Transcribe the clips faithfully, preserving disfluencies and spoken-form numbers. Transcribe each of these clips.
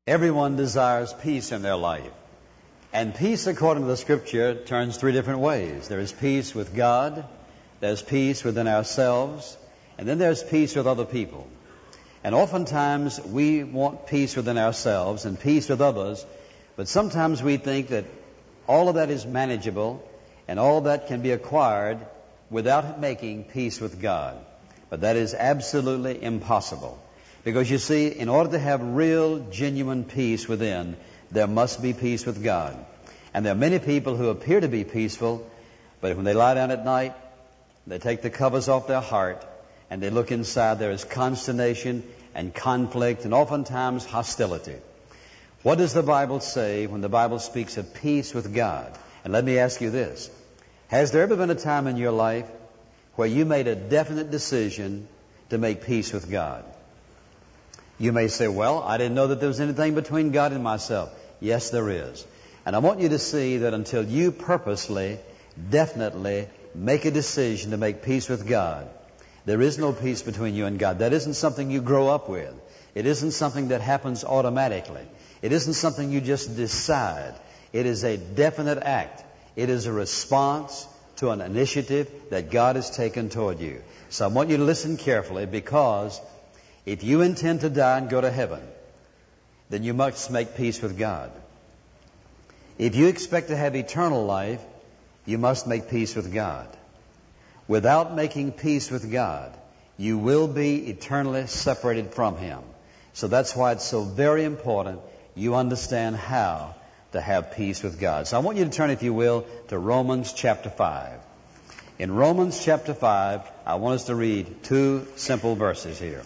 Everyone desires peace in their life. And peace, according to the Scripture, turns three different ways. There is peace with God, there's peace within ourselves, and then there's peace with other people. And oftentimes we want peace within ourselves and peace with others, but sometimes we think that all of that is manageable and all that can be acquired without making peace with God. But that is absolutely impossible. Because you see, in order to have real, genuine peace within, there must be peace with God. And there are many people who appear to be peaceful, but when they lie down at night, they take the covers off their heart, and they look inside, there is consternation and conflict and oftentimes hostility. What does the Bible say when the Bible speaks of peace with God? And let me ask you this. Has there ever been a time in your life where you made a definite decision to make peace with God? You may say, well, I didn't know that there was anything between God and myself. Yes, there is. And I want you to see that until you purposely, definitely make a decision to make peace with God, there is no peace between you and God. That isn't something you grow up with. It isn't something that happens automatically. It isn't something you just decide. It is a definite act. It is a response to an initiative that God has taken toward you. So I want you to listen carefully, because if you intend to die and go to heaven, then you must make peace with God. If you expect to have eternal life, you must make peace with God. Without making peace with God, you will be eternally separated from Him. So that's why it's so very important you understand how to have peace with God. So I want you to turn, if you will, to Romans chapter five. In Romans chapter five, I want us to read two simple verses here.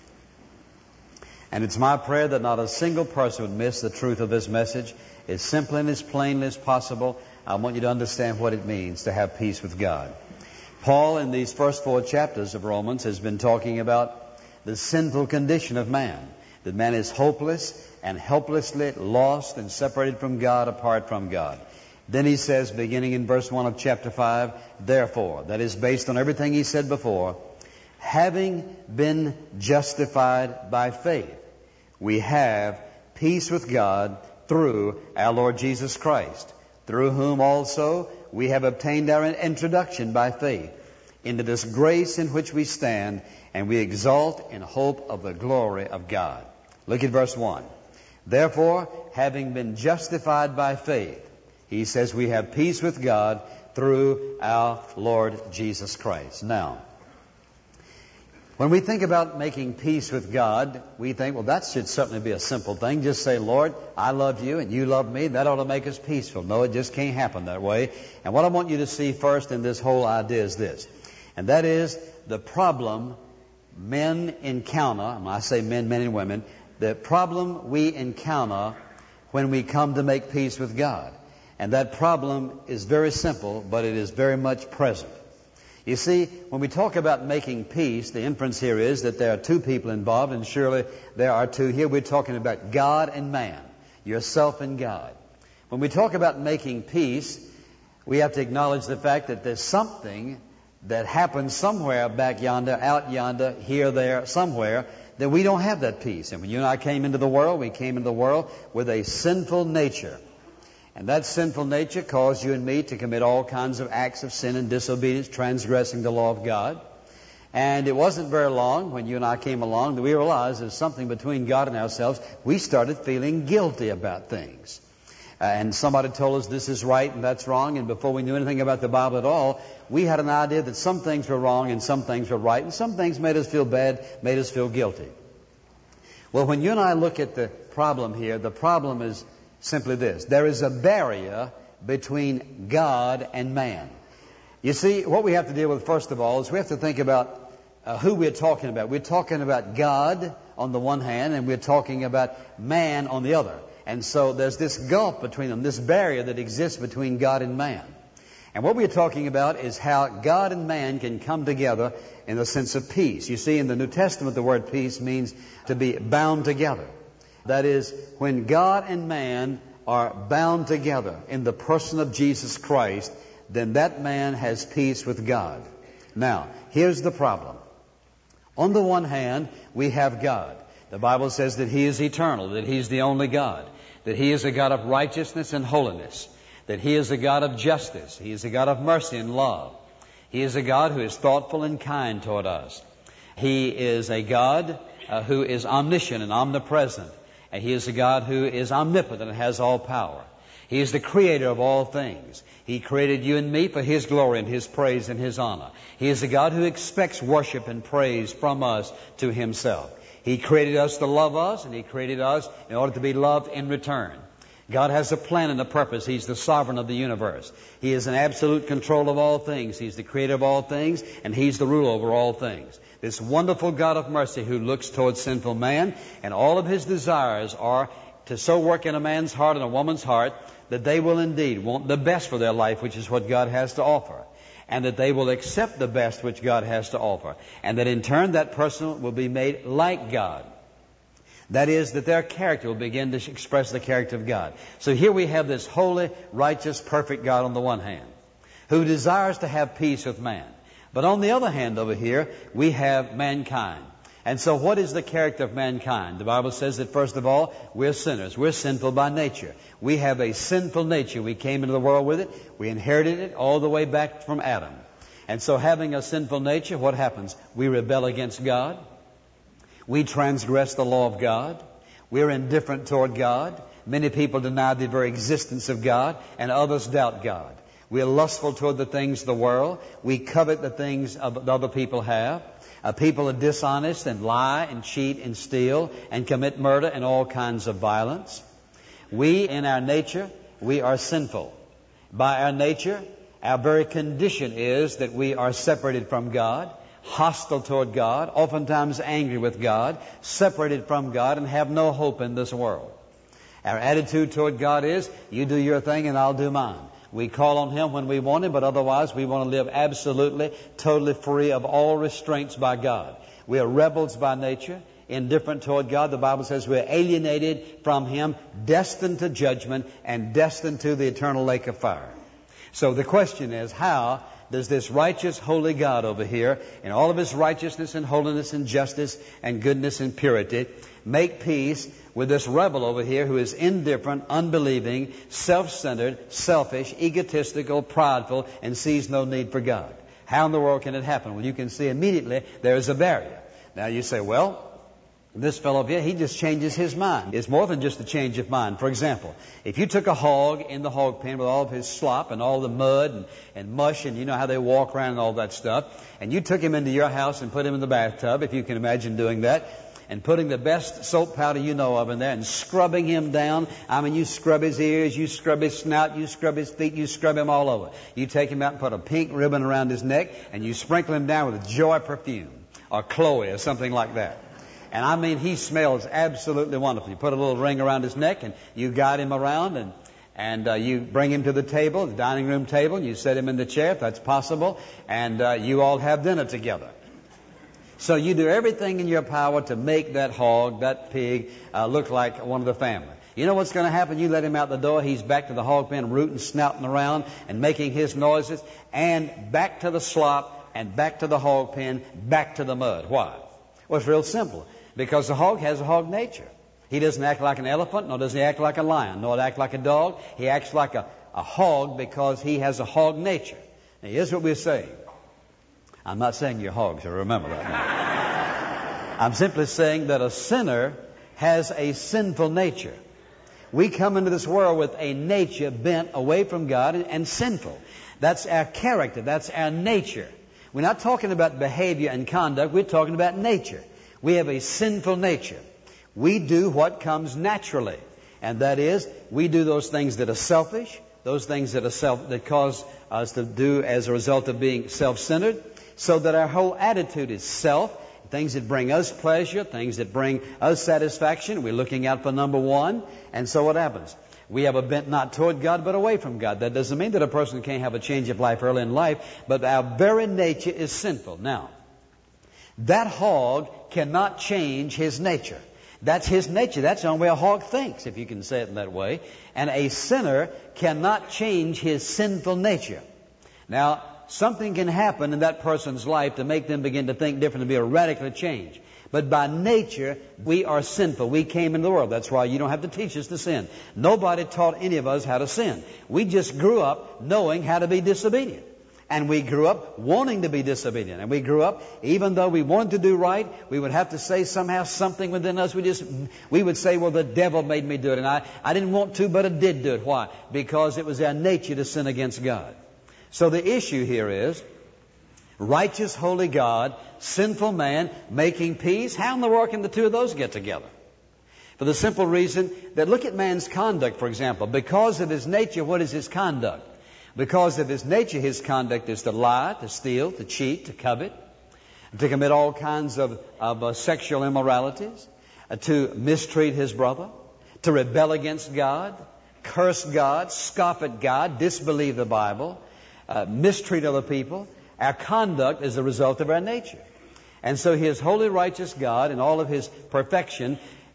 And it's my prayer that not a single person would miss the truth of this message. As simply and as plainly as possible, I want you to understand what it means to have peace with God. Paul, in these first four chapters of Romans, has been talking about the sinful condition of man. That man is hopeless and helplessly lost and separated from God, apart from God. Then he says, beginning in verse one of chapter five, therefore, that is based on everything he said before, having been justified by faith, we have peace with God through our Lord Jesus Christ, through whom also we have obtained our introduction by faith into this grace in which we stand, and we exult in hope of the glory of God. Look at verse one. Therefore, having been justified by faith, he says we have peace with God through our Lord Jesus Christ. Now, when we think about making peace with God, we think, well, that should certainly be a simple thing. Just say, Lord, I love you and you love me. That ought to make us peaceful. No, it just can't happen that way. And what I want you to see first in this whole idea is this. And that is the problem men encounter, and I say men, men and women, the problem we encounter when we come to make peace with God. And that problem is very simple, but it is very much present. You see, when we talk about making peace, the inference here is that there are two people involved, and surely there are two here. We're talking about God and man, yourself and God. When we talk about making peace, we have to acknowledge the fact that there's something that happens somewhere back yonder, out yonder, here, there, somewhere, that we don't have that peace. And when you and I came into the world, we came into the world with a sinful nature. And that sinful nature caused you and me to commit all kinds of acts of sin and disobedience, transgressing the law of God. And it wasn't very long when you and I came along that we realized there's something between God and ourselves. We started feeling guilty about things. Uh, and somebody told us this is right and that's wrong. And before we knew anything about the Bible at all, we had an idea that some things were wrong and some things were right. And some things made us feel bad, made us feel guilty. Well, when you and I look at the problem here, the problem is simply this. There is a barrier between God and man. You see, what we have to deal with first of all is we have to think about uh, who we're talking about. We're talking about God on the one hand, and we're talking about man on the other. And so there's this gulf between them, this barrier that exists between God and man. And what we're talking about is how God and man can come together in the sense of peace. You see, in the New Testament, the word peace means to be bound together. That is, when God and man are bound together in the person of Jesus Christ, then that man has peace with God. Now, here's the problem. On the one hand, we have God. The Bible says that He is eternal, that He's the only God, that He is a God of righteousness and holiness, that He is a God of justice, He is a God of mercy and love. He is a God who is thoughtful and kind toward us. He is a God uh, who is omniscient and omnipresent. And He is a God who is omnipotent and has all power. He is the creator of all things. He created you and me for His glory and His praise and His honor. He is a God who expects worship and praise from us to Himself. He created us to love us, and He created us in order to be loved in return. God has a plan and a purpose. He's the sovereign of the universe. He is in absolute control of all things. He's the creator of all things, and He's the ruler over all things. This wonderful God of mercy who looks towards sinful man, and all of His desires are to so work in a man's heart and a woman's heart that they will indeed want the best for their life, which is what God has to offer, and that they will accept the best which God has to offer, and that in turn that person will be made like God. That is, that their character will begin to express the character of God. So here we have this holy, righteous, perfect God on the one hand, who desires to have peace with man. But on the other hand over here, we have mankind. And so what is the character of mankind? The Bible says that first of all, we're sinners. We're sinful by nature. We have a sinful nature. We came into the world with it. We inherited it all the way back from Adam. And so having a sinful nature, what happens? We rebel against God. We transgress the law of God. We're indifferent toward God. Many people deny the very existence of God, and others doubt God. We're lustful toward the things of the world. We covet the things that other people have. Uh, people are dishonest and lie and cheat and steal and commit murder and all kinds of violence. We, in our nature, we are sinful. By our nature, our very condition is that we are separated from God, hostile toward God, oftentimes angry with God, separated from God, and have no hope in this world. Our attitude toward God is, you do your thing and I'll do mine. We call on Him when we want Him, but otherwise we want to live absolutely, totally free of all restraints by God. We are rebels by nature, indifferent toward God. The Bible says we're alienated from Him, destined to judgment, and destined to the eternal lake of fire. So the question is, how does this righteous, holy God over here, in all of His righteousness and holiness and justice and goodness and purity, make peace with this rebel over here who is indifferent, unbelieving, self-centered, selfish, egotistical, prideful, and sees no need for God? How in the world can it happen? Well, you can see immediately there is a barrier. Now you say, well, this fellow here, he just changes his mind. It's more than just a change of mind. For example, if you took a hog in the hog pen with all of his slop and all the mud and, and mush, and you know how they walk around and all that stuff, and you took him into your house and put him in the bathtub, if you can imagine doing that, and putting the best soap powder you know of in there and scrubbing him down. I mean, you scrub his ears, you scrub his snout, you scrub his feet, you scrub him all over. You take him out and put a pink ribbon around his neck, and you sprinkle him down with joy perfume or Chloe or something like that. And I mean, he smells absolutely wonderful. You put a little ring around his neck, and you guide him around, and and uh, you bring him to the table, the dining room table, and you set him in the chair if that's possible, and uh, you all have dinner together. So you do everything in your power to make that hog, that pig, uh, look like one of the family. You know what's going to happen? You let him out the door, he's back to the hog pen, rooting, snouting around, and making his noises, and back to the slop, and back to the hog pen, back to the mud. Why? Well, it's real simple. Because the hog has a hog nature. He doesn't act like an elephant, nor does he act like a lion, nor act like a dog. He acts like a, a hog because he has a hog nature. Now, here's what we're saying. I'm not saying you're hogs, so remember that now. I'm simply saying that a sinner has a sinful nature. We come into this world with a nature bent away from God and, and sinful. That's our character. That's our nature. We're not talking about behavior and conduct. We're talking about nature. We have a sinful nature. We do what comes naturally. And that is, we do those things that are selfish, those things that are self, that cause us to do as a result of being self-centered, so that our whole attitude is self, things that bring us pleasure, things that bring us satisfaction. We're looking out for number one. And so what happens? We have a bent not toward God, but away from God. That doesn't mean that a person can't have a change of life early in life, but our very nature is sinful. Now, that hog cannot change his nature. That's his nature. That's the only way a hog thinks, if you can say it in that way. And a sinner cannot change his sinful nature. Now, something can happen in that person's life to make them begin to think different, to be a radical change. But by nature, we are sinful. We came into the world. That's why you don't have to teach us to sin. Nobody taught any of us how to sin. We just grew up knowing how to be disobedient. And we grew up wanting to be disobedient. And we grew up, even though we wanted to do right, we would have to say somehow something within us. We just, we would say, well, the devil made me do it. And I, I didn't want to, but I did do it. Why? Because it was our nature to sin against God. So the issue here is, righteous, holy God, sinful man, making peace. How in the world can the two of those get together? For the simple reason that look at man's conduct, for example. Because of his nature, what is his conduct? Because of his nature, his conduct is to lie, to steal, to cheat, to covet, to commit all kinds of, of uh, sexual immoralities, uh, to mistreat his brother, to rebel against God, curse God, scoff at God, disbelieve the Bible, uh, mistreat other people. Our conduct is a result of our nature. And so his holy, righteous God, in all of his perfection,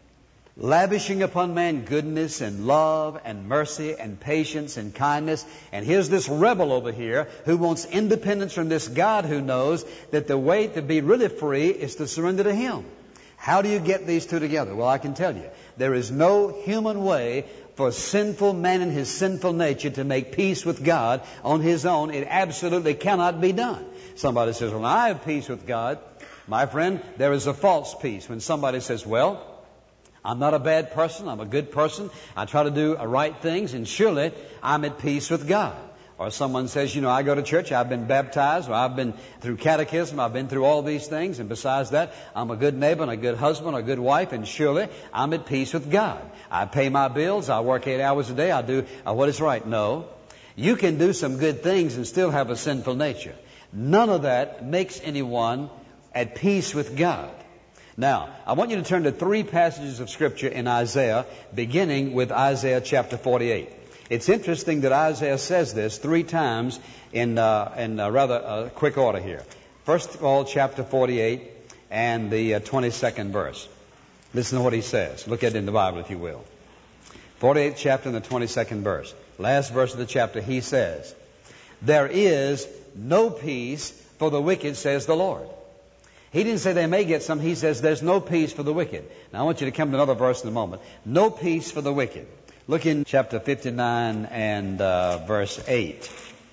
lavishing upon man goodness and love and mercy and patience and kindness. And here's this rebel over here who wants independence from this God who knows that the way to be really free is to surrender to him. How do you get these two together? Well, I can tell you. There is no human way for sinful man in his sinful nature to make peace with God on his own. It absolutely cannot be done. Somebody says, well, I have peace with God. My friend, there is a false peace. When somebody says, well, I'm not a bad person, I'm a good person, I try to do right things, and surely I'm at peace with God. Or someone says, you know, I go to church, I've been baptized, or I've been through catechism, I've been through all these things, and besides that, I'm a good neighbor and a good husband, a good wife, and surely I'm at peace with God. I pay my bills, I work eight hours a day, I do uh, what is right. No. You can do some good things and still have a sinful nature. None of that makes anyone at peace with God. Now, I want you to turn to three passages of Scripture in Isaiah, beginning with Isaiah chapter forty-eight. It's interesting that Isaiah says this three times in, uh, in uh, rather uh, quick order here. First of all, chapter forty-eight and the uh, twenty-second verse. Listen to what he says. Look at it in the Bible, if you will. forty-eighth chapter and the twenty-second verse. Last verse of the chapter, he says, there is no peace for the wicked, says the Lord. He didn't say they may get some. He says there's no peace for the wicked. Now, I want you to come to another verse in a moment. No peace for the wicked. Look in chapter fifty-nine and uh, verse eight.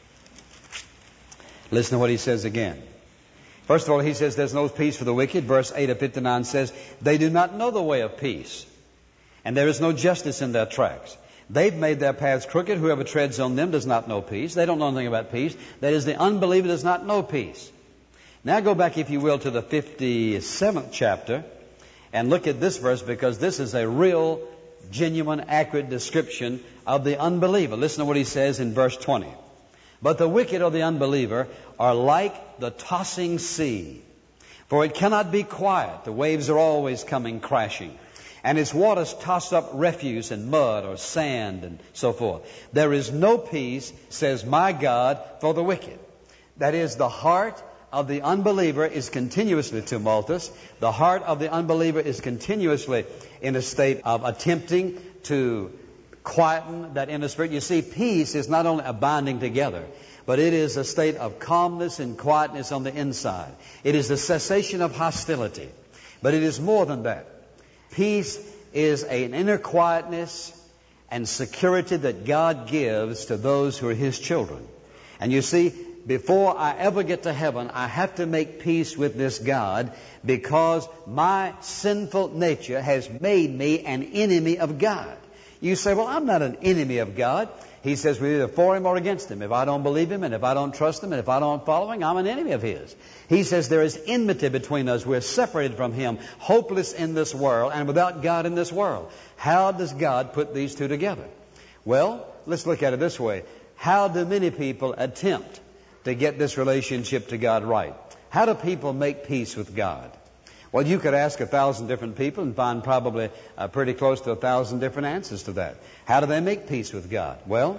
Listen to what he says again. First of all, he says there's no peace for the wicked. Verse eight of fifty-nine says, they do not know the way of peace, and there is no justice in their tracks. They've made their paths crooked. Whoever treads on them does not know peace. They don't know anything about peace. That is, the unbeliever does not know peace. Now go back, if you will, to the fifty-seventh chapter and look at this verse, because this is a real, genuine, accurate description of the unbeliever. Listen to what he says in verse twenty. But the wicked or the unbeliever are like the tossing sea, for it cannot be quiet. The waves are always coming crashing, and its waters toss up refuse and mud or sand and so forth. There is no peace, says my God, for the wicked. That is, the heart of the unbeliever is continuously tumultuous. The heart of the unbeliever is continuously in a state of attempting to quieten that inner spirit. You see, peace is not only a binding together, but it is a state of calmness and quietness on the inside. It is the cessation of hostility. But it is more than that. Peace is an inner quietness and security that God gives to those who are His children. And you see, before I ever get to heaven, I have to make peace with this God, because my sinful nature has made me an enemy of God. You say, well, I'm not an enemy of God. He says we're either for Him or against Him. If I don't believe Him, and if I don't trust Him, and if I don't follow Him, I'm an enemy of His. He says there is enmity between us. We're separated from Him, hopeless in this world, and without God in this world. How does God put these two together? Well, let's look at it this way. How do many people attempt to get this relationship to God right? How do people make peace with God? Well, you could ask a thousand different people and find probably uh, pretty close to a thousand different answers to that. How do they make peace with God? Well,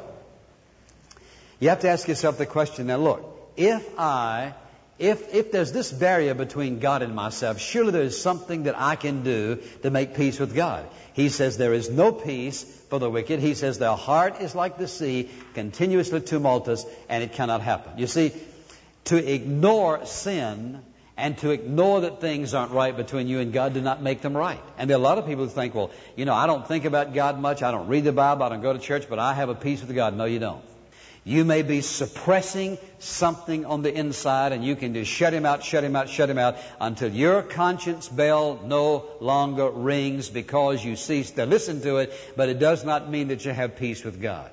you have to ask yourself the question, now look, if I, if, if there's this barrier between God and myself, surely there's something that I can do to make peace with God. He says there is no peace for the wicked. He says their heart is like the sea, continuously tumultuous, and it cannot happen. You see, to ignore sin And to ignore that things aren't right between you and God do not make them right. And there are a lot of people who think, well, you know, I don't think about God much. I don't read the Bible. I don't go to church, but I have a peace with God. No, you don't. You may be suppressing something on the inside, and you can just shut him out, shut him out, shut him out until your conscience bell no longer rings because you cease to listen to it, but it does not mean that you have peace with God.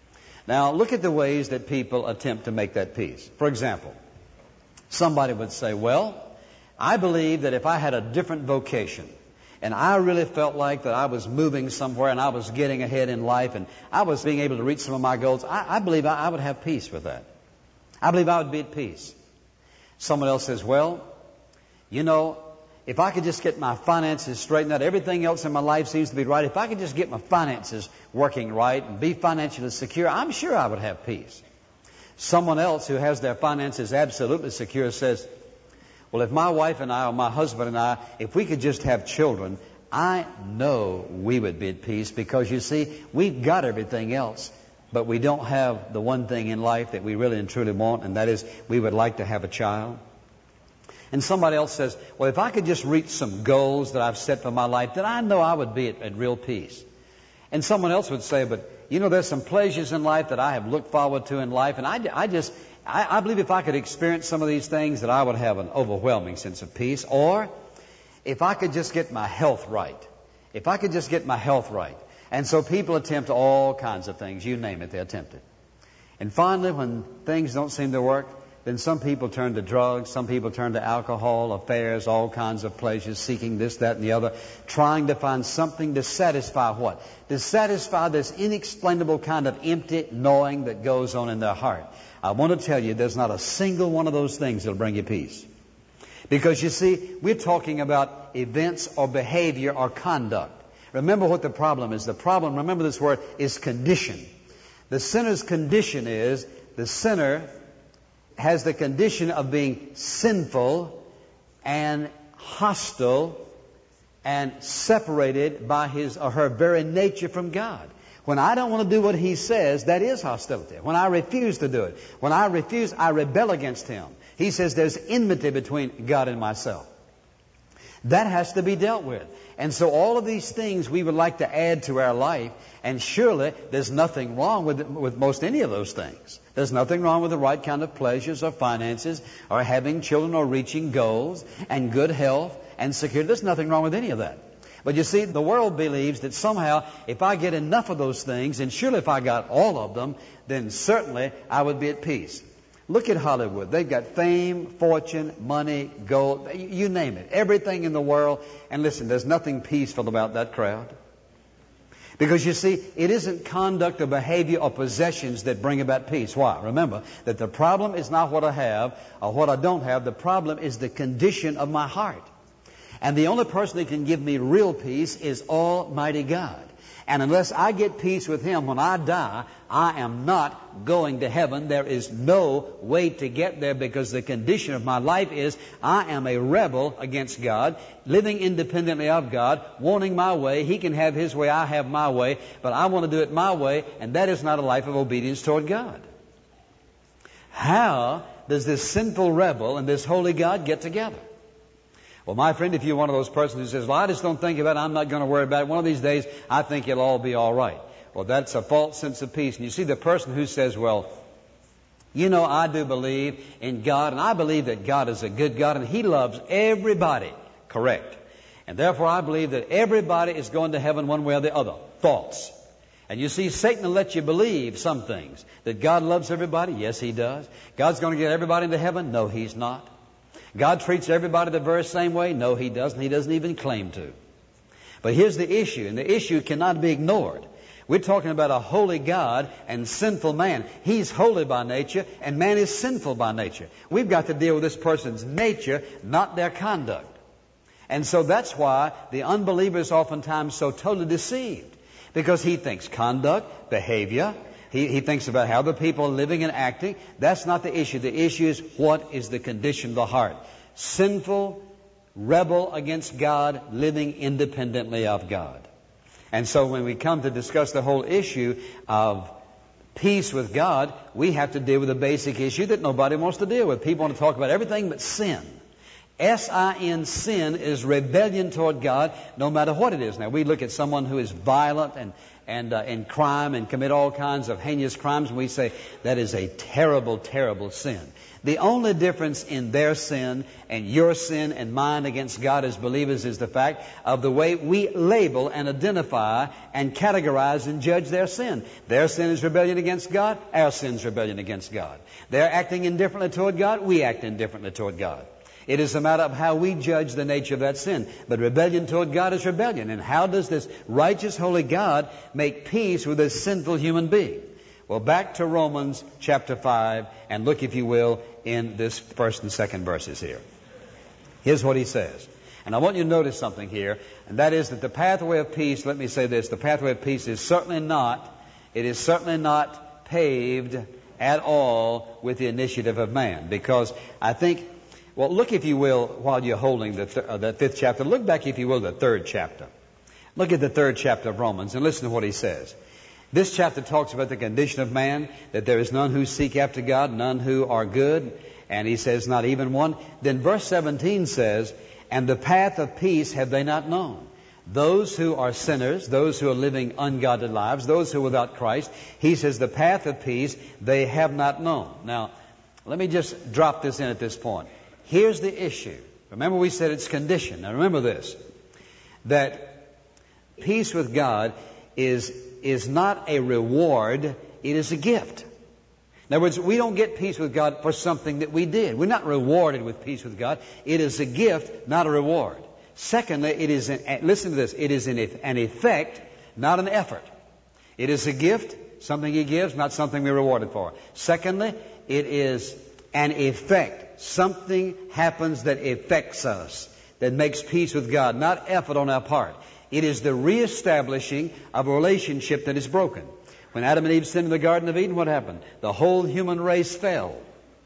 Now, look at the ways that people attempt to make that peace. For example, somebody would say, well, I believe that if I had a different vocation and I really felt like that I was moving somewhere and I was getting ahead in life and I was being able to reach some of my goals, I, I believe I, I would have peace with that. I believe I would be at peace. Someone else says, well, you know, if I could just get my finances straightened out, everything else in my life seems to be right. If I could just get my finances working right and be financially secure, I'm sure I would have peace. Someone else who has their finances absolutely secure says, well, if my wife and I or my husband and I, if we could just have children, I know we would be at peace because, you see, we've got everything else, but we don't have the one thing in life that we really and truly want, and that is we would like to have a child. And somebody else says, well, if I could just reach some goals that I've set for my life, then I know I would be at, at real peace. And someone else would say, but, you know, there's some pleasures in life that I have looked forward to in life, and I, I just, I, I believe if I could experience some of these things, that I would have an overwhelming sense of peace. Or, if I could just get my health right. If I could just get my health right. And so people attempt all kinds of things. You name it, they attempt it. And finally, when things don't seem to work, then some people turn to drugs, some people turn to alcohol, affairs, all kinds of pleasures, seeking this, that, and the other, trying to find something to satisfy what? To satisfy this inexplainable kind of empty gnawing that goes on in their heart. I want to tell you, there's not a single one of those things that will bring you peace. Because you see, we're talking about events or behavior or conduct. Remember what the problem is. The problem, remember this word, is condition. The sinner's condition is, the sinner has the condition of being sinful and hostile and separated by his or her very nature from God. When I don't want to do what He says, that is hostility. When I refuse to do it, when I refuse, I rebel against Him. He says there's enmity between God and myself. That has to be dealt with. And so all of these things we would like to add to our life, and surely there's nothing wrong with it, with most any of those things. There's nothing wrong with the right kind of pleasures or finances or having children or reaching goals and good health and security. There's nothing wrong with any of that. But you see, the world believes that somehow if I get enough of those things, and surely if I got all of them, then certainly I would be at peace. Look at Hollywood. They've got fame, fortune, money, gold, you name it. Everything in the world. And listen, there's nothing peaceful about that crowd. Because you see, it isn't conduct or behavior or possessions that bring about peace. Why? Remember that the problem is not what I have or what I don't have. The problem is the condition of my heart. And the only person that can give me real peace is Almighty God. And unless I get peace with Him when I die, I am not going to heaven. There is no way to get there because the condition of my life is I am a rebel against God, living independently of God, wanting my way. He can have His way, I have my way, but I want to do it my way, and that is not a life of obedience toward God. How does this sinful rebel and this holy God get together? Well, my friend, if you're one of those persons who says, well, I just don't think about it, I'm not going to worry about it, one of these days I think it'll all be all right. Well, that's a false sense of peace. And you see, the person who says, well, you know, I do believe in God, and I believe that God is a good God, and He loves everybody. Correct. And therefore I believe that everybody is going to heaven one way or the other. False. And you see, Satan will let you believe some things. That God loves everybody? Yes, He does. God's going to get everybody into heaven? No, He's not. God treats everybody the very same way? No, He doesn't. He doesn't even claim to. But here's the issue, and the issue cannot be ignored. We're talking about a holy God and sinful man. He's holy by nature, and man is sinful by nature. We've got to deal with this person's nature, not their conduct. And so that's why the unbeliever is oftentimes so totally deceived. Because he thinks conduct, behavior, He, he thinks about how the people are living and acting. That's not the issue. The issue is what is the condition of the heart. Sinful, rebel against God, living independently of God. And so when we come to discuss the whole issue of peace with God, we have to deal with a basic issue that nobody wants to deal with. People want to talk about everything but sin. S I N, sin, is rebellion toward God, no matter what it is. Now, we look at someone who is violent and and uh, in crime and commit all kinds of heinous crimes, and we say that is a terrible, terrible sin. The only difference in their sin and your sin and mine against God as believers is the fact of the way we label and identify and categorize and judge their sin. Their sin is rebellion against God. Our sin is rebellion against God. They're acting indifferently toward God. We act indifferently toward God. It is a matter of how we judge the nature of that sin. But rebellion toward God is rebellion. And how does this righteous, holy God make peace with this sinful human being? Well, back to Romans chapter five, and look, if you will, in this first and second verses here. Here's what he says. And I want you to notice something here, and that is that the pathway of peace, let me say this, the pathway of peace is certainly not, it is certainly not paved at all with the initiative of man. Because I think, well, look, if you will, while you're holding the th- uh, that fifth chapter, look back, if you will, the third chapter. Look at the third chapter of Romans and listen to what he says. This chapter talks about the condition of man, that there is none who seek after God, none who are good, and he says not even one. Then verse seventeen says, and the path of peace have they not known. Those who are sinners, those who are living ungodly lives, those who are without Christ, he says the path of peace they have not known. Now, let me just drop this in at this point. Here's the issue. Remember we said it's condition. Now remember this, that peace with God is is not a reward, it is a gift. In other words, we don't get peace with God for something that we did. We're not rewarded with peace with God. It is a gift, not a reward. Secondly, it is an, listen to this, it is an, an effect, not an effort. It is a gift, something He gives, not something we're rewarded for. Secondly, it is an effect. Something happens that affects us, that makes peace with God, not effort on our part. It is the reestablishing of a relationship that is broken. When Adam and Eve sinned in the Garden of Eden, what happened? The whole human race fell.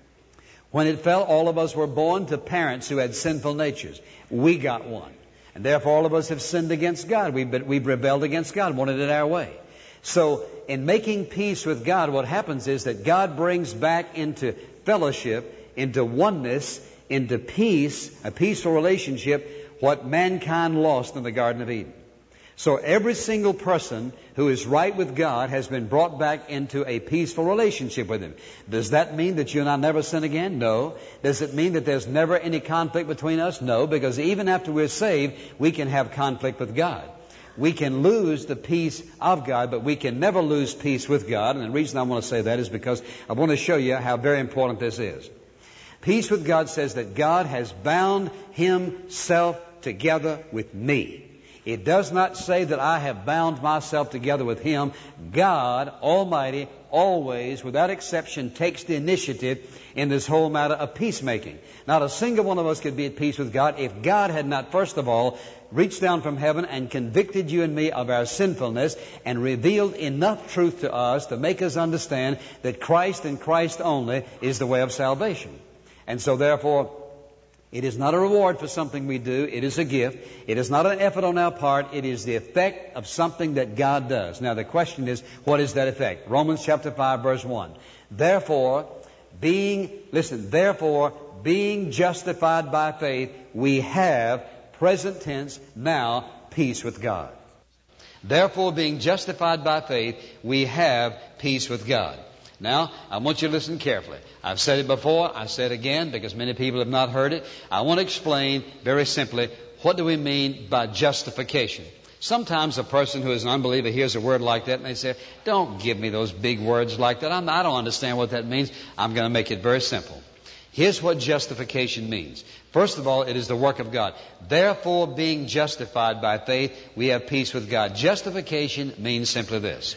When it fell, all of us were born to parents who had sinful natures. We got one. And therefore all of us have sinned against God. We've, been, we've rebelled against God, wanted it our way. So in making peace with God, what happens is that God brings back into fellowship, into oneness, into peace, a peaceful relationship, what mankind lost in the Garden of Eden. So every single person who is right with God has been brought back into a peaceful relationship with Him. Does that mean that you and I never sin again? No. Does it mean that there's never any conflict between us? No, because even after we're saved, we can have conflict with God. We can lose the peace of God, but we can never lose peace with God. And the reason I want to say that is because I want to show you how very important this is. Peace with God says that God has bound Himself together with me. It does not say that I have bound myself together with Him. God Almighty always, without exception, takes the initiative in this whole matter of peacemaking. Not a single one of us could be at peace with God if God had not, first of all, reached down from heaven and convicted you and me of our sinfulness and revealed enough truth to us to make us understand that Christ and Christ only is the way of salvation. And so therefore, it is not a reward for something we do. It is a gift. It is not an effort on our part. It is the effect of something that God does. Now the question is, what is that effect? Romans chapter five, verse one. Therefore, being, listen, therefore, being justified by faith, we have, present tense, now, peace with God. Therefore, being justified by faith, we have peace with God. Now, I want you to listen carefully. I've said it before, I say it again, because many people have not heard it. I want to explain very simply, what do we mean by justification? Sometimes a person who is an unbeliever hears a word like that and they say, don't give me those big words like that. I'm, I don't understand what that means. I'm going to make it very simple. Here's what justification means. First of all, it is the work of God. Therefore, being justified by faith, we have peace with God. Justification means simply this.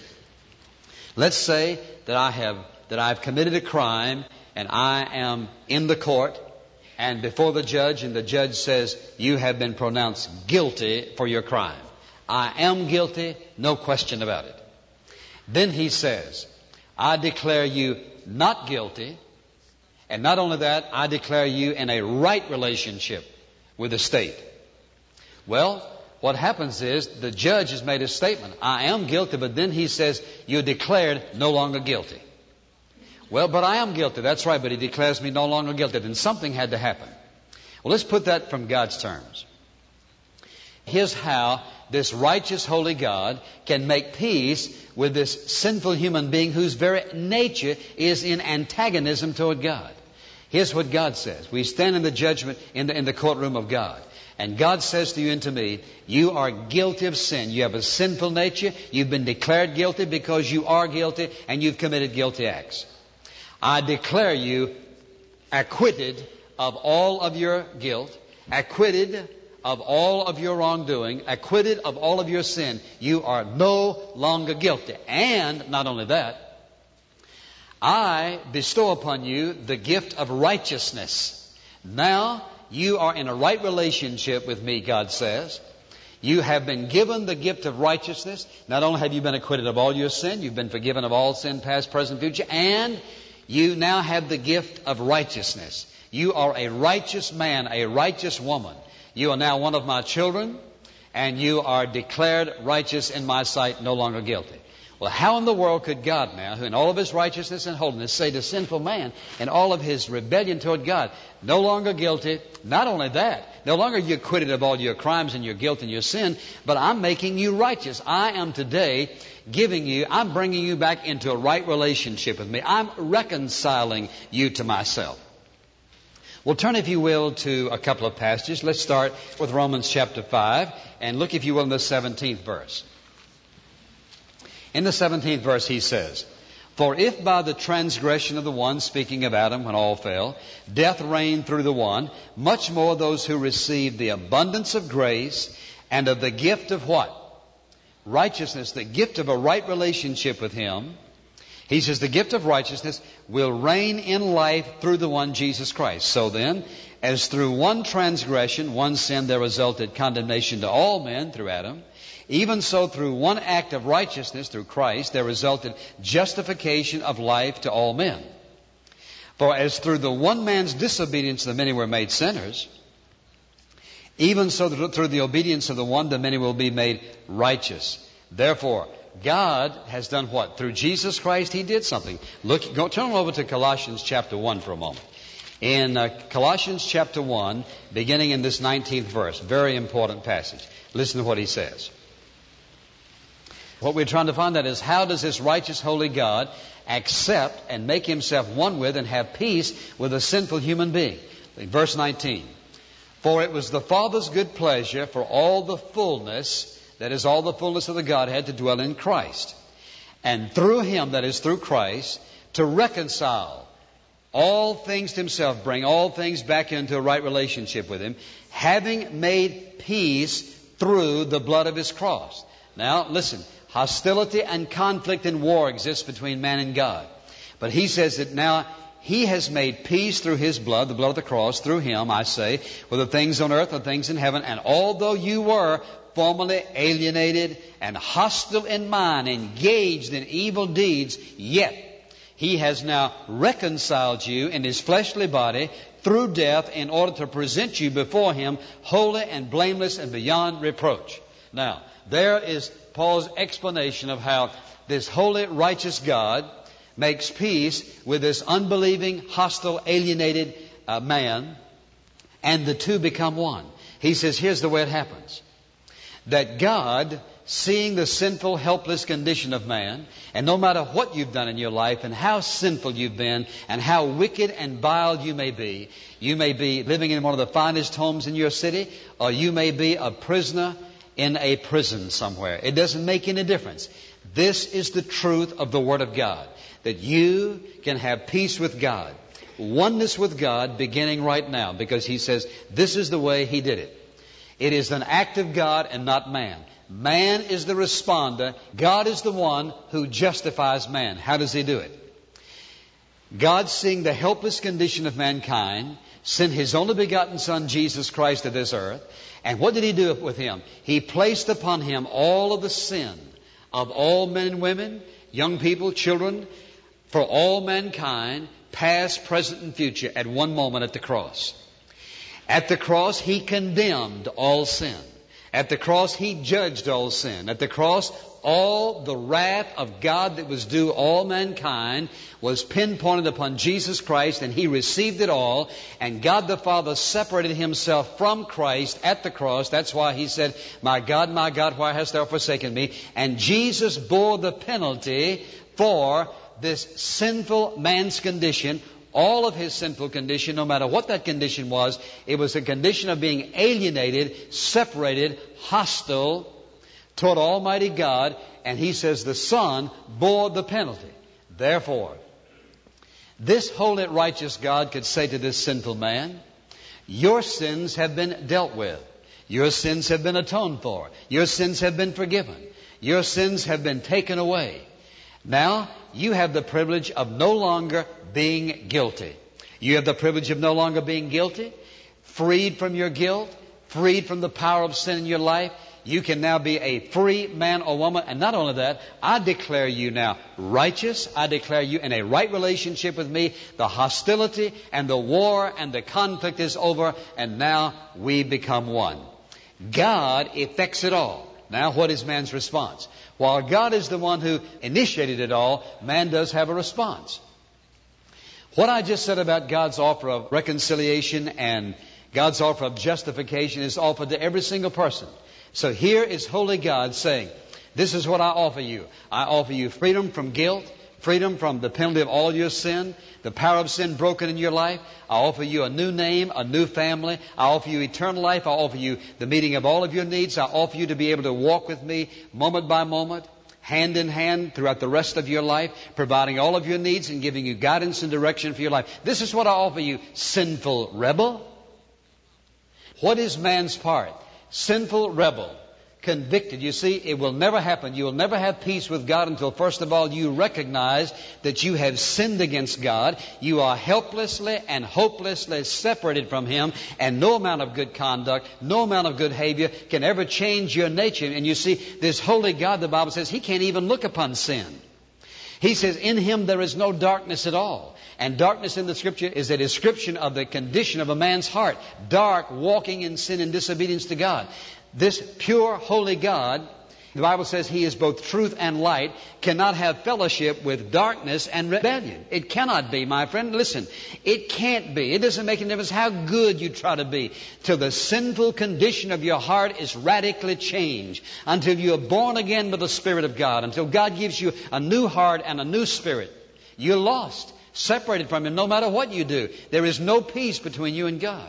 Let's say that I have that I've committed a crime and I am in the court and before the judge, and the judge says, you have been pronounced guilty for your crime. I am guilty, no question about it. Then he says, I declare you not guilty, and not only that, I declare you in a right relationship with the state. Well, what happens is the judge has made a statement, I am guilty, but then he says, you're declared no longer guilty. Well, but I am guilty. That's right, but he declares me no longer guilty. Then something had to happen. Well, let's put that from God's terms. Here's how this righteous, holy God can make peace with this sinful human being whose very nature is in antagonism toward God. Here's what God says. We stand in the judgment in the, in the courtroom of God. And God says to you and to me, you are guilty of sin. You have a sinful nature. You've been declared guilty because you are guilty and you've committed guilty acts. I declare you acquitted of all of your guilt, acquitted of all of your wrongdoing, acquitted of all of your sin. You are no longer guilty. And not only that, I bestow upon you the gift of righteousness. Now you are in a right relationship with me, God says. You have been given the gift of righteousness. Not only have you been acquitted of all your sin, you've been forgiven of all sin, past, present, future, and you now have the gift of righteousness. You are a righteous man, a righteous woman. You are now one of my children, and you are declared righteous in my sight, no longer guilty. Well, how in the world could God now, who in all of his righteousness and holiness, say to sinful man in all of his rebellion toward God, no longer guilty? Not only that, no longer you acquitted of all your crimes and your guilt and your sin, but I'm making you righteous. I am today giving you, I'm bringing you back into a right relationship with me. I'm reconciling you to myself. Well, turn, if you will, to a couple of passages. Let's start with Romans chapter five, and look, if you will, in the seventeenth verse. In the seventeenth verse, he says, for if by the transgression of the one, speaking of Adam when all fell, death reigned through the one, much more those who receive the abundance of grace and of the gift of what? Righteousness, the gift of a right relationship with him. He says the gift of righteousness will reign in life through the one, Jesus Christ. So then, as through one transgression, one sin, there resulted condemnation to all men through Adam, even so through one act of righteousness through Christ, there resulted justification of life to all men. For as through the one man's disobedience the many were made sinners, even so through the obedience of the one the many will be made righteous. Therefore, God has done what? Through Jesus Christ, he did something. Look, go turn over to Colossians chapter one for a moment. In uh, Colossians chapter one, beginning in this nineteenth verse, very important passage. Listen to what he says. What we're trying to find out is, how does this righteous, holy God accept and make himself one with and have peace with a sinful human being? Verse nineteen. For it was the Father's good pleasure for all the fullness, that is, all the fullness of the Godhead, to dwell in Christ. And through him, that is, through Christ, to reconcile all things to himself, bring all things back into a right relationship with him, having made peace through the blood of his cross. Now, listen, hostility and conflict and war exists between man and God. But he says that now he has made peace through his blood, the blood of the cross, through him, I say, with the things on earth and things in heaven. And although you were formerly alienated and hostile in mind, engaged in evil deeds, yet he has now reconciled you in his fleshly body through death in order to present you before him holy and blameless and beyond reproach. Now, there is Paul's explanation of how this holy, righteous God makes peace with this unbelieving, hostile, alienated uh, man, and the two become one. He says, here's the way it happens. That God, seeing the sinful, helpless condition of man, and no matter what you've done in your life and how sinful you've been and how wicked and vile you may be, you may be living in one of the finest homes in your city, or you may be a prisoner in a prison somewhere. It doesn't make any difference. This is the truth of the Word of God, that you can have peace with God, oneness with God, beginning right now, because he says this is the way he did it. It is an act of God and not man. Man is the responder. God is the one who justifies man. How does he do it? God, seeing the helpless condition of mankind, sent his only begotten Son, Jesus Christ, to this earth. And what did he do with him? He placed upon him all of the sin of all men and women, young people, children, for all mankind, past, present, and future, at one moment at the cross. At the cross, he condemned all sin. At the cross, he judged all sin. At the cross, All the wrath of God that was due all mankind was pinpointed upon Jesus Christ, and He received it all. And God the Father separated Himself from Christ at the cross. That's why He said, "My God, my God, why hast thou forsaken me?" And Jesus bore the penalty for this sinful man's condition. All of his sinful condition, no matter what that condition was, it was a condition of being alienated, separated, hostile toward Almighty God. And He says the Son bore the penalty. Therefore, this holy, righteous God could say to this sinful man, your sins have been dealt with. Your sins have been atoned for. Your sins have been forgiven. Your sins have been taken away. Now, you have the privilege of no longer being guilty. You have the privilege of no longer being guilty, freed from your guilt, freed from the power of sin in your life. You can now be a free man or woman. And not only that, I declare you now righteous. I declare you in a right relationship with me. The hostility and the war and the conflict is over, and now we become one. God effects it all. Now, what is man's response? While God is the one who initiated it all, man does have a response. What I just said about God's offer of reconciliation and God's offer of justification is offered to every single person. So here is holy God saying, this is what I offer you. I offer you freedom from guilt, freedom from the penalty of all your sin, the power of sin broken in your life. I offer you a new name, a new family. I offer you eternal life. I offer you the meeting of all of your needs. I offer you to be able to walk with me moment by moment, hand in hand throughout the rest of your life, providing all of your needs and giving you guidance and direction for your life. This is what I offer you, sinful rebel. What is man's part? Sinful rebel. Convicted. You see, it will never happen. You will never have peace with God until, first of all, you recognize that you have sinned against God. You are helplessly and hopelessly separated from Him, and no amount of good conduct, no amount of good behavior can ever change your nature. And you see, this holy God, the Bible says, He can't even look upon sin. He says, in Him there is no darkness at all. And darkness in the Scripture is a description of the condition of a man's heart. Dark, walking in sin and disobedience to God. This pure, holy God, the Bible says He is both truth and light, cannot have fellowship with darkness and rebellion. It cannot be, my friend. Listen, it can't be. It doesn't make any difference how good you try to be, till the sinful condition of your heart is radically changed, until you are born again by the Spirit of God, until God gives you a new heart and a new spirit. You're lost, separated from Him no matter what you do. There is no peace between you and God.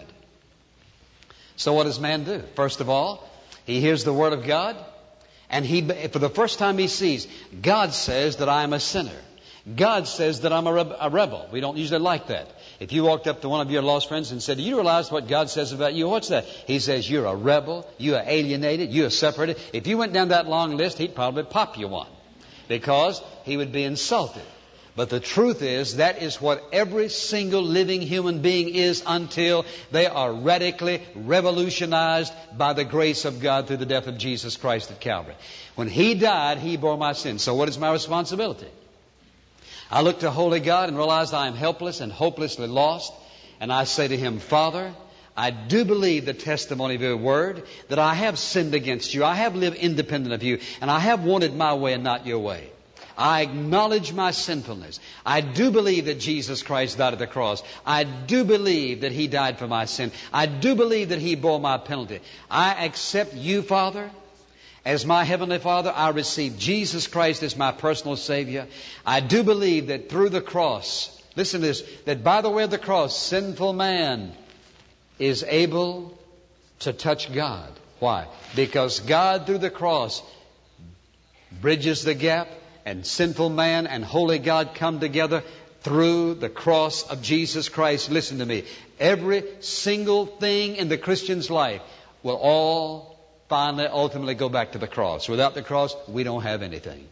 So what does man do? First of all, he hears the Word of God, and he, for the first time he sees, God says that I am a sinner. God says that I'm a, rebe- a rebel. We don't usually like that. If you walked up to one of your lost friends and said, do you realize what God says about you? What's that? He says, you're a rebel, you are alienated, you are separated. If you went down that long list, he'd probably pop you one, because he would be insulted. But the truth is, that is what every single living human being is until they are radically revolutionized by the grace of God through the death of Jesus Christ at Calvary. When He died, He bore my sins. So what is my responsibility? I look to holy God and realize I am helpless and hopelessly lost. And I say to Him, Father, I do believe the testimony of Your Word, that I have sinned against You. I have lived independent of You. And I have wanted my way and not Your way. I acknowledge my sinfulness. I do believe that Jesus Christ died at the cross. I do believe that He died for my sin. I do believe that He bore my penalty. I accept You, Father, as my Heavenly Father. I receive Jesus Christ as my personal Savior. I do believe that through the cross, listen to this, that by the way of the cross, sinful man is able to touch God. Why? Because God through the cross bridges the gap, and sinful man and holy God come together through the cross of Jesus Christ. Listen to me. Every single thing in the Christian's life will all finally, ultimately go back to the cross. Without the cross, we don't have anything.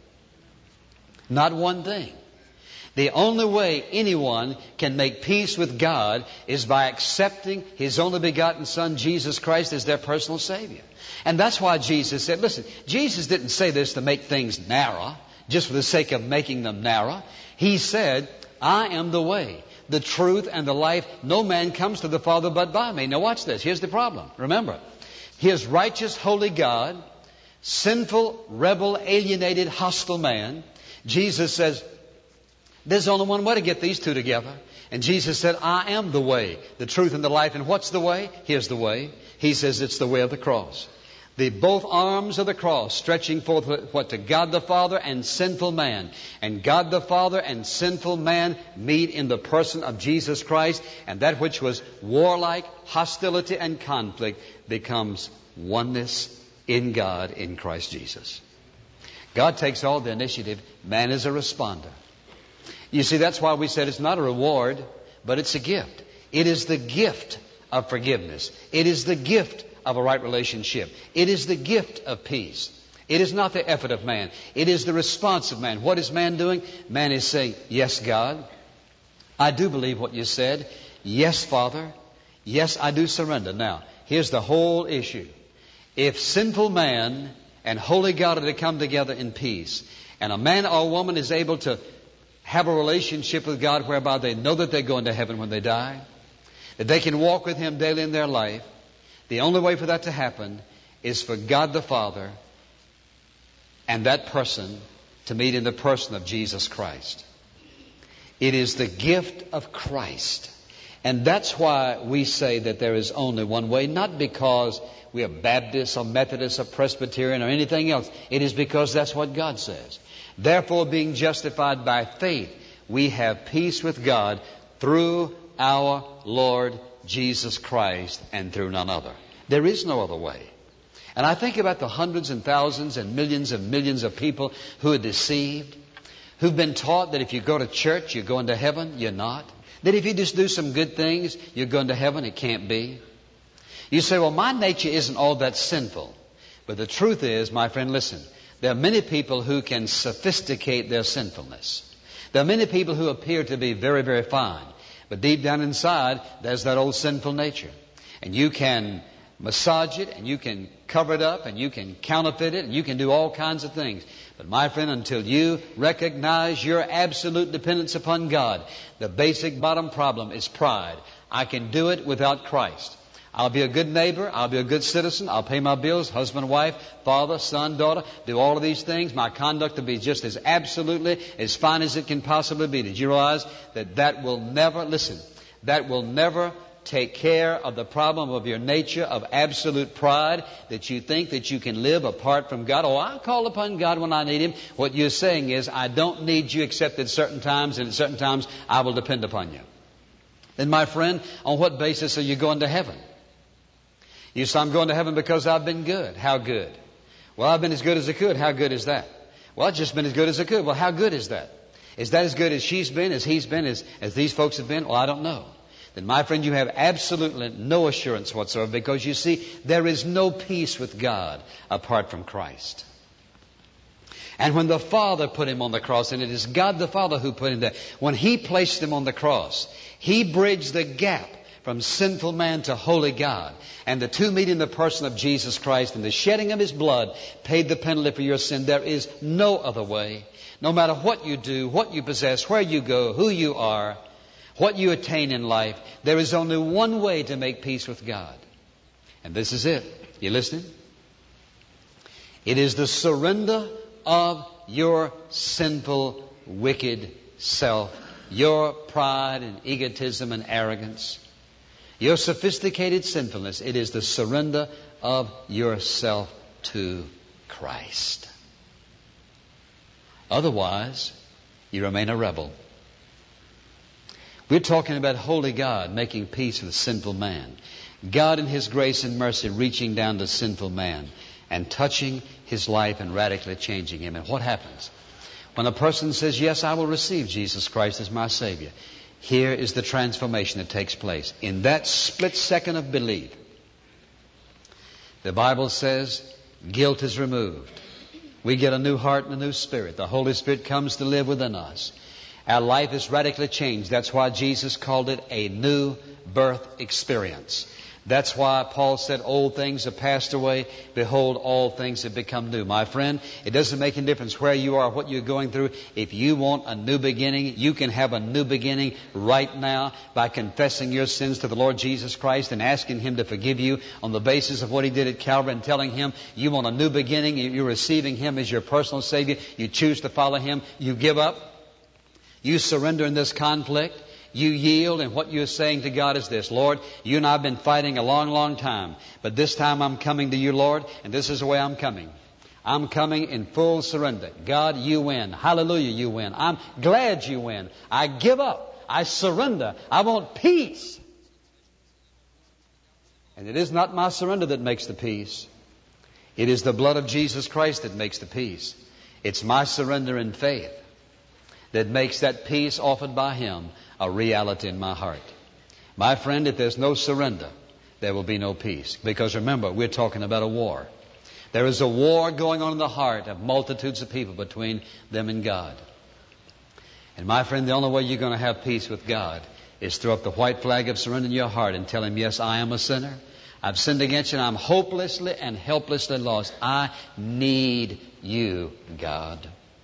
Not one thing. The only way anyone can make peace with God is by accepting His only begotten Son, Jesus Christ, as their personal Savior. And that's why Jesus said, listen, Jesus didn't say this to make things narrow, just for the sake of making them narrow. He said, I am the way, the truth, and the life. No man comes to the Father but by me. Now watch this. Here's the problem. Remember, His righteous, holy God sinful, rebel, alienated, hostile man. Jesus says, there's only one way to get these two together. And Jesus said, I am the way, the truth, and the life. And what's the way? Here's the way. He says it's the way of the cross. The both arms of the cross stretching forth what to God the Father and sinful man. And God the Father and sinful man meet in the person of Jesus Christ. And that which was warlike, hostility, and conflict becomes oneness in God in Christ Jesus. God takes all the initiative. Man is a responder. You see, that's why we said it's not a reward, but it's a gift. It is the gift of forgiveness. It is the gift of a right relationship. It is the gift of peace. It is not the effort of man. It is the response of man. What is man doing? Man is saying, yes, God, I do believe what you said. Yes, Father. Yes, I do surrender. Now, here's the whole issue. If sinful man and holy God are to come together in peace, and a man or a woman is able to have a relationship with God whereby they know that they're going to heaven when they die, that they can walk with Him daily in their life, the only way for that to happen is for God the Father and that person to meet in the person of Jesus Christ. It is the gift of Christ. And that's why we say that there is only one way, not because we are Baptists or Methodists or Presbyterian or anything else. It is because that's what God says. Therefore, being justified by faith, we have peace with God through our Lord Jesus Christ and through none other. There is no other way. And I think about the hundreds and thousands and millions and millions of people who are deceived, who've been taught that if you go to church, you're going to heaven. You're not. That if you just do some good things, you're going to heaven. It can't be. You say, well, my nature isn't all that sinful. But the truth is, my friend, listen, there are many people who can sophisticate their sinfulness. There are many people who appear to be very, very fine. But deep down inside, there's that old sinful nature. And you can massage it, and you can cover it up, and you can counterfeit it, and you can do all kinds of things. But my friend, until you recognize your absolute dependence upon God, the basic bottom problem is pride. I can do it without Christ. I'll be a good neighbor. I'll be a good citizen. I'll pay my bills, husband, wife, father, son, daughter, do all of these things. My conduct will be just as absolutely as fine as it can possibly be. Did you realize that that will never, listen, that will never take care of the problem of your nature of absolute pride, that you think that you can live apart from God? Oh, I call upon God when I need Him. What you're saying is, I don't need you except at certain times, and at certain times I will depend upon you. Then, my friend, on what basis are you going to heaven? You say, I'm going to heaven because I've been good. How good? Well, I've been as good as I could. How good is that? Well, I've just been as good as I could. Well, how good is that? Is that as good as she's been, as he's been, as, as these folks have been? Well, I don't know. Then, my friend, you have absolutely no assurance whatsoever, because you see, there is no peace with God apart from Christ. And when the Father put Him on the cross, and it is God the Father who put Him there, when He placed Him on the cross, He bridged the gap from sinful man to holy God. And the two meet in the person of Jesus Christ, and the shedding of His blood paid the penalty for your sin. There is no other way. No matter what you do, what you possess, where you go, who you are, what you attain in life, there is only one way to make peace with God. And this is it. You listening? It is the surrender of your sinful, wicked self, your pride and egotism and arrogance, your sophisticated sinfulness. It is the surrender of yourself to Christ. Otherwise, you remain a rebel. We're talking about holy God making peace with sinful man. God in His grace and mercy reaching down to sinful man and touching his life and radically changing him. And what happens? When a person says, yes, I will receive Jesus Christ as my Savior, here is the transformation that takes place. In that split second of belief, the Bible says guilt is removed. We get a new heart and a new spirit. The Holy Spirit comes to live within us. Our life is radically changed. That's why Jesus called it a new birth experience. That's why Paul said, old things have passed away. Behold, all things have become new. My friend, it doesn't make any difference where you are, what you're going through. If you want a new beginning, you can have a new beginning right now by confessing your sins to the Lord Jesus Christ and asking Him to forgive you on the basis of what He did at Calvary, and telling Him you want a new beginning. You're receiving Him as your personal Savior. You choose to follow Him. You give up. You surrender in this conflict. You yield, and what you're saying to God is this: Lord, you and I have been fighting a long, long time, but this time I'm coming to you, Lord, and this is the way I'm coming. I'm coming in full surrender. God, you win. Hallelujah, you win. I'm glad you win. I give up. I surrender. I want peace. And it is not my surrender that makes the peace. It is the blood of Jesus Christ that makes the peace. It's my surrender in faith that makes that peace offered by Him a reality in my heart. My friend, if there's no surrender, there will be no peace. Because remember, we're talking about a war. There is a war going on in the heart of multitudes of people between them and God. And my friend, the only way you're going to have peace with God is throw up the white flag of surrender in your heart and tell Him, yes, I am a sinner. I've sinned against you and I'm hopelessly and helplessly lost. I need you, God.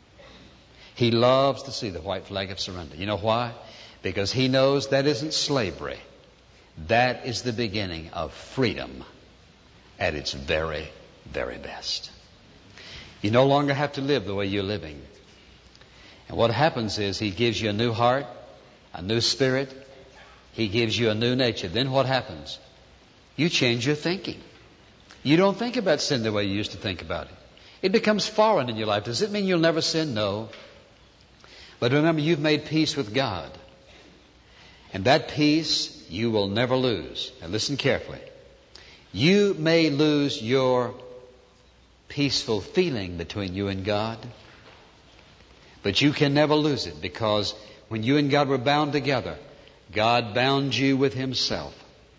He loves to see the white flag of surrender. You know why? Because He knows that isn't slavery. That is the beginning of freedom at its very, very best. You no longer have to live the way you're living. And what happens is He gives you a new heart, a new spirit. He gives you a new nature. Then what happens? You change your thinking. You don't think about sin the way you used to think about it. It becomes foreign in your life. Does it mean you'll never sin? No. But remember, you've made peace with God. And that peace you will never lose. Now listen carefully. You may lose your peaceful feeling between you and God, but you can never lose it, because when you and God were bound together, God bound you with Himself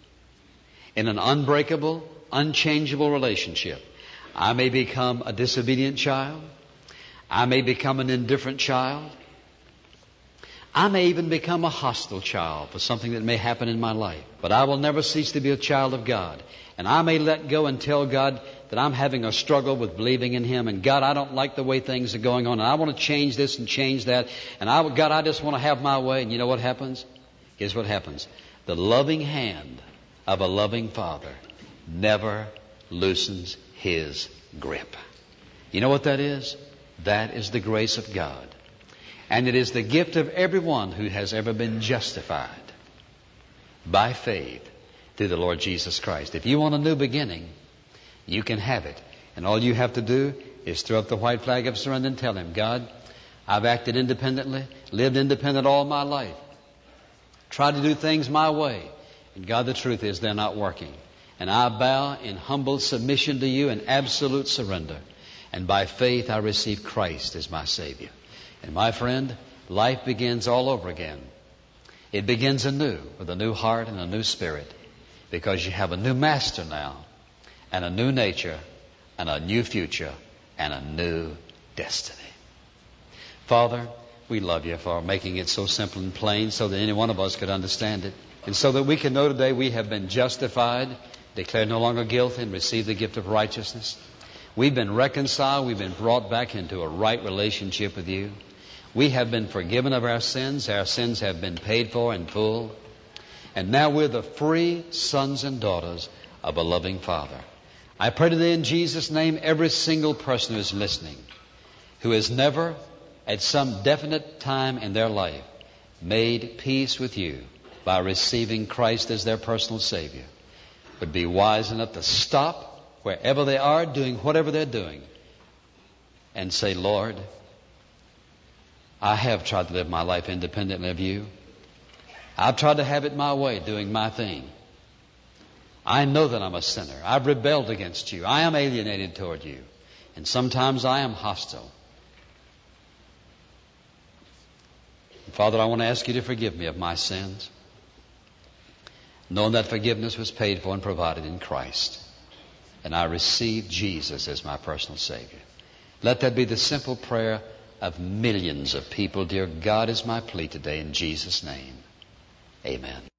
in an unbreakable, unchangeable relationship. I may become a disobedient child. I may become an indifferent child. I may even become a hostile child for something that may happen in my life. But I will never cease to be a child of God. And I may let go and tell God that I'm having a struggle with believing in Him. And God, I don't like the way things are going on. And I want to change this and change that. And I, God, I just want to have my way. And you know what happens? Here's what happens. The loving hand of a loving Father never loosens His grip. You know what that is? That is the grace of God. And it is the gift of everyone who has ever been justified by faith through the Lord Jesus Christ. If you want a new beginning, you can have it. And all you have to do is throw up the white flag of surrender and tell Him, God, I've acted independently, lived independent all my life, tried to do things my way. And God, the truth is they're not working. And I bow in humble submission to you in absolute surrender. And by faith I receive Christ as my Savior. And my friend, life begins all over again. It begins anew with a new heart and a new spirit, because you have a new master now, and a new nature, and a new future, and a new destiny. Father, we love you for making it so simple and plain so that any one of us could understand it. And so that we can know today we have been justified, declared no longer guilty, and received the gift of righteousness. We've been reconciled. We've been brought back into a right relationship with you. We have been forgiven of our sins. Our sins have been paid for in full. And now we're the free sons and daughters of a loving Father. I pray today in Jesus' name, every single person who is listening, who has never, at some definite time in their life, made peace with you by receiving Christ as their personal Savior, would be wise enough to stop wherever they are, doing whatever they're doing, and say, Lord, I have tried to live my life independently of you. I've tried to have it my way, doing my thing. I know that I'm a sinner. I've rebelled against you. I am alienated toward you. And sometimes I am hostile. Father, I want to ask you to forgive me of my sins, knowing that forgiveness was paid for and provided in Christ. And I receive Jesus as my personal Savior. Let that be the simple prayer of millions of people. Dear God, is my plea today in Jesus' name. Amen.